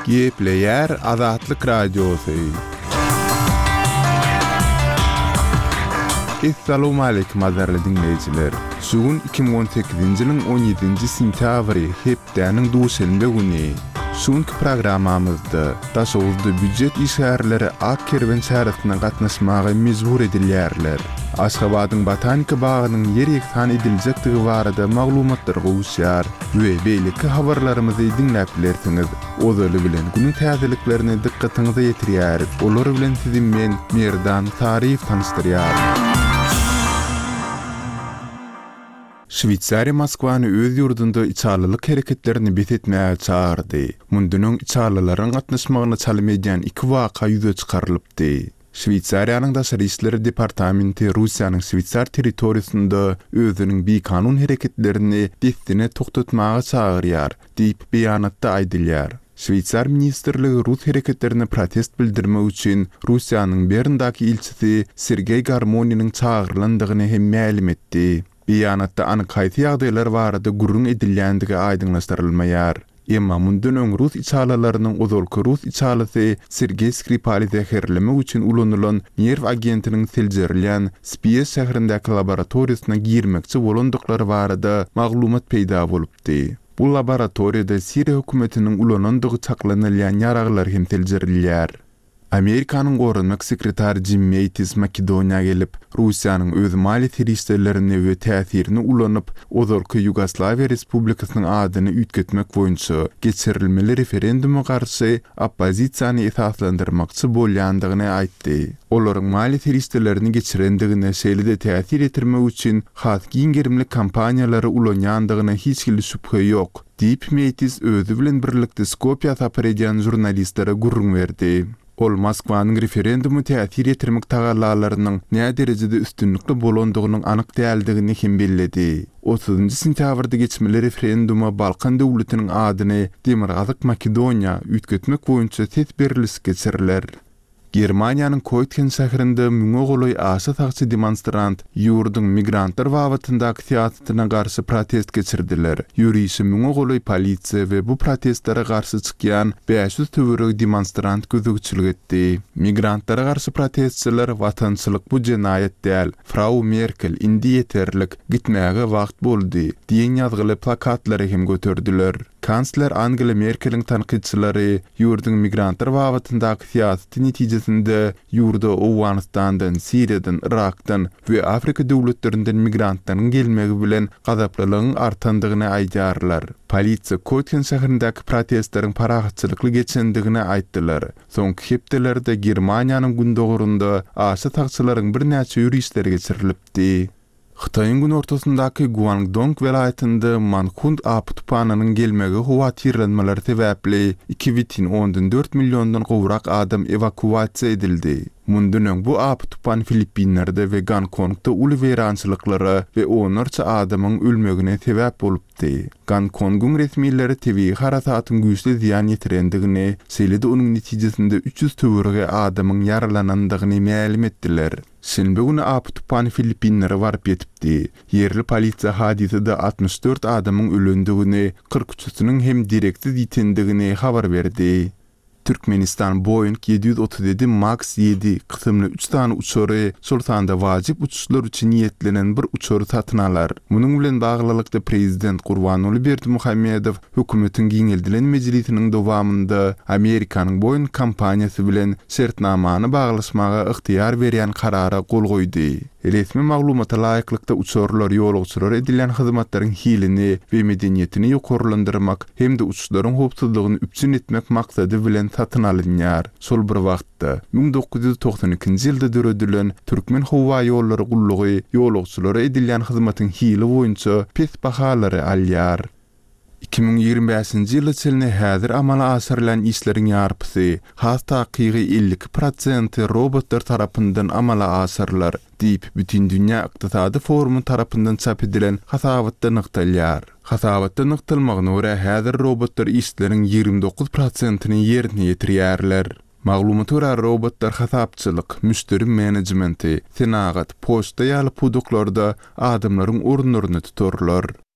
Gepleyer Azatlyk Radiosu. Assalamu alaykum azarly dinleyijiler. Sugun 2018-nji ýylyň 17-nji sentýabry hepdeniň duşanbe güni. Suňky programmamyzda daşowuzda büdjet işgärleri ak kerwen şäherine gatnaşmagy mejbur edilýärler. Aşgabatyň botanika bagynyň ýerek tan ediljekdigi barada maglumatlar gowuşýar we beýleki habarlarymyzy dinläp bilersiňiz. Ozaly bilen günüň täzeliklerini dikkatiňize ýetirýär. Olar bilen sizi men Merdan Tarif tanıştyrýar. Şwitsariýa Moskwany öz ýurdunda içarlylyk hereketlerini betetmäge çağırdy. Mundunyň içarlylaryň gatnaşmagyna çalmaýan 2 waka ýüze çykarylypdy. Şwitsariýanyň daşary işleri departamenti Russiýanyň Şwitsar territoriýasynda özüniň bikanun hereketlerini destine toktatmaga çağırýar, diýip beýanatda aýdylýar. Şwitsar ministerligi Rus hereketlerini protest bildirmek üçin Russiýanyň Berndaky ilçisi Sergey Garmonynyň çağırlandygyny hem ma'lum etdi. Beýanatda anyk haýsy ýagdaýlar barada gurrun edilýändigi aýdyňlaşdyrylmaýar. Emma mundan öň Rus içalalarynyň ozalky Rus içalasy Sergey Skripal zäherlemek üçin ulanylan nerw agentiniň seljerilýän Spies şäherindäki laboratoriýasyna girmekçi bolandyklary barada maglumat peýda bolupdy. Bu laboratoriýada Siriýa hökümetiniň ulanandygy çaklanylýan ýaraglar hem seljerilýär. Amerikanyň gorunmak sekretary Jim Mattis Makedoniýa gelip Russiýanyň öz mali teristlerini we täsirini ulanyp ozalky Ýugoslawiýa Respublikasynyň adyny üýtgetmek boýunça geçirilmeli referenduma garşy oppozisiýany esaslandyrmakçy bolýandygyny aýtdy. Olaryň mali teristlerini geçirendigine şeýle täsir etirmek üçin has giňerimli kampaniýalary ulanýandygyna hiç kim şüphe ýok. Diýip Mattis özü bilen birlikde Skopje tapar edýän jurnalistlere gurrun berdi. Ol Moskwanyň referendumy täsir etirmek tagallalarynyň näme derejede üstünlikli bolandygynyň anyk däldigini hem belledi. 30-njy sentýabrda geçmeli referenduma Balkan döwletiniň adyny Demirgazyk Makedoniýa üýtgetmek boýunça ses berilisi geçiriler. Germaniýanyň Koitgen şäherinde müňe goly aşa tagçy demonstrant ýurduň migrantlar wagtyndaky siýasatyna garşy protest geçirdiler. Ýürüýüşi müňe goly polisiýa we bu protestlere garşy çykýan 500 töwereg demonstrant gözükçülük etdi. Migrantlara garşy protestçiler watançylyk bu jenaýat däl. Frau Merkel indi ýeterlik gitmäge wagt boldy diýen ýazgyly plakatlary hem götürdüler. Kansler Angela Merkel'in tanqidçilari ýurduň migrantlar wagtyndaky siýasaty netijesinde ýurda Owganistandan, Siriýadan, Irakdan we Afrika döwletlerinden migrantlaryň gelmegi bilen gazaplylygyň artandygyny aýdýarlar. Polisiýa Koitgen şäherindäki protestlaryň parahatçylykly geçendigini aýtdylar. Soňky hepdelerde Germaniýanyň gündogurunda aşa tagçylaryň bir näçe ýürüýüşleri geçirilipdi. Xitayň gün ortasyndaky Guangdong welaýatynda Manhund apy tupanynyň gelmegi howatirlenmeler sebäpli 2014 milliondan gowrak adam evakuasiýa edildi. Mundan öň bu apy tupan Filippinlerde we Gongkongda uly werançylyklary we onlarça adamyň ölmegine sebäp bolupdy. Gongkong'un resmiýetleri tebii harasatyň güýçli ziýan ýetirendigini, şeýle-de onuň netijesinde 300 töwerege adamyň yaralanandygyny ma'lum etdiler. Şenbe güni apy tupan Filippinlere barıp ýetipdi. Yerli polisiýa hadisede 64 adamyň ölendigini, 43-siniň hem direksiz ýitendigini habar berdi. Türkmenistan Boeing 737 MAX 7 kısımlı 3 tane uçory sultanda wajyp uçuşlar üçin niýetlenen bir uçory satyn alar. Munyň bilen baglylykda prezident Gurbanuly Berdimuhammedow hökümetiň giňeldilen mejlisiniň dowamında Amerikanyň Boeing kompaniýasy bilen şertnamany baglaşmaga yktyýar berýän karara gol goýdy. Resmi maglumata laýyklykda uçorlar ýolagçylara edilen hyzmatlaryň hilini we medeniýetini ýokarlandyrmak hemde uçuşlaryň howpsuzlygyny üpçün etmek maksady bilen satyn alynýar. Şol bir wagtda 1992-nji ýylda döredilen Türkmen howa ýollary gullugy ýolagçylara edilen hyzmatyň hili boýunça pes bahalary alýar. 2025-nji ýyl içinde häzir amala asyrlan işleriň ýarpysy, has takygy 50% robotlar tarapyndan amala asyrlar diýip bütün dünýä ykdysady forumy tarapyndan çap edilen hasabatda nykdalýar. Hasabatda nykdalmagyna görä häzir robotlar işleriň 29%-ni ýerine ýetirýärler. Maglumaty görä robotlar hasapçylyk, müşteri menejmenti, senagat, poçta ýaly puduklarda adamlaryň orunlaryny tuturlar.